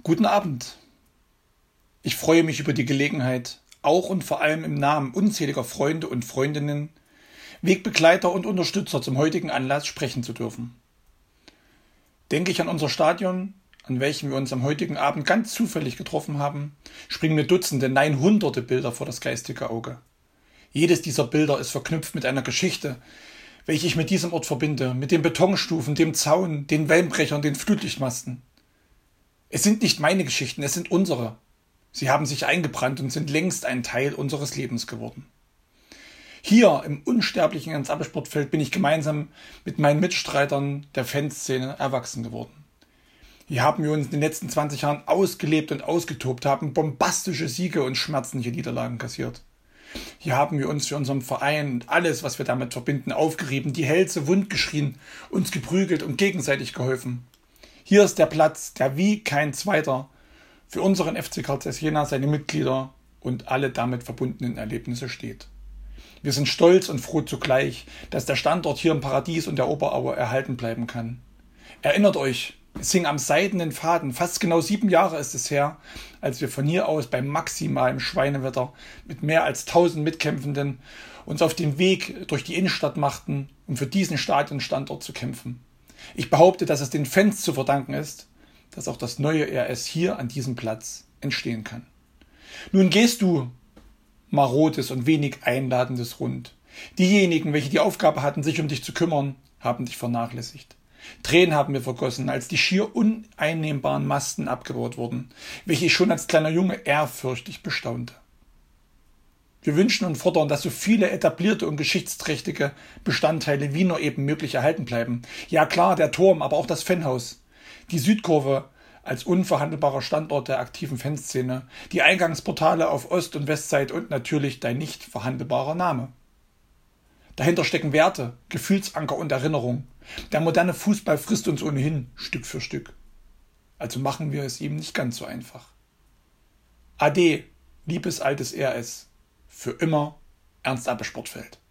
Guten Abend. Ich freue mich über die Gelegenheit, auch und vor allem im Namen unzähliger Freunde und Freundinnen, Wegbegleiter und Unterstützer zum heutigen Anlass sprechen zu dürfen. Denke ich an unser Stadion, an welchem wir uns am heutigen Abend ganz zufällig getroffen haben, springen mir Dutzende, nein Hunderte Bilder vor das geistige Auge. Jedes dieser Bilder ist verknüpft mit einer Geschichte, welche ich mit diesem Ort verbinde, mit den Betonstufen, dem Zaun, den Wellenbrechern, den Flutlichtmasten. Es sind nicht meine Geschichten, es sind unsere. Sie haben sich eingebrannt und sind längst ein Teil unseres Lebens geworden. Hier im unsterblichen Ernst-Abbe-Sportfeld bin ich gemeinsam mit meinen Mitstreitern der Fanszene erwachsen geworden. Hier haben wir uns in den letzten 20 Jahren ausgelebt und ausgetobt, haben bombastische Siege und schmerzliche Niederlagen kassiert. Hier haben wir uns für unseren Verein und alles, was wir damit verbinden, aufgerieben, die Hälse wundgeschrien, uns geprügelt und gegenseitig geholfen. Hier ist der Platz, der wie kein zweiter für unseren FC Carl Zeiss Jena, seine Mitglieder und alle damit verbundenen Erlebnisse steht. Wir sind stolz und froh zugleich, dass der Standort hier im Paradies und der Oberaue erhalten bleiben kann. Erinnert euch, es hing am seidenen Faden, fast genau 7 Jahre ist es her, als wir von hier aus bei maximalem Schweinewetter mit mehr als 1000 Mitkämpfenden uns auf den Weg durch die Innenstadt machten, um für diesen Stadionstandort zu kämpfen. Ich behaupte, dass es den Fans zu verdanken ist, dass auch das neue RS hier an diesem Platz entstehen kann. Nun gehst du marodes und wenig Einladendes rund. Diejenigen, welche die Aufgabe hatten, sich um dich zu kümmern, haben dich vernachlässigt. Tränen haben wir vergossen, als die schier uneinnehmbaren Masten abgebaut wurden, welche ich schon als kleiner Junge ehrfürchtig bestaunte. Wir wünschen und fordern, dass so viele etablierte und geschichtsträchtige Bestandteile wie nur eben möglich erhalten bleiben. Ja klar, der Turm, aber auch das Fanhaus, die Südkurve als unverhandelbarer Standort der aktiven Fanszene, die Eingangsportale auf Ost- und Westseite und natürlich dein nicht verhandelbarer Name. Dahinter stecken Werte, Gefühlsanker und Erinnerung. Der moderne Fußball frisst uns ohnehin Stück für Stück. Also machen wir es ihm nicht ganz so einfach. Ade, liebes altes RS. Für immer Ernst Abbe Sportfeld.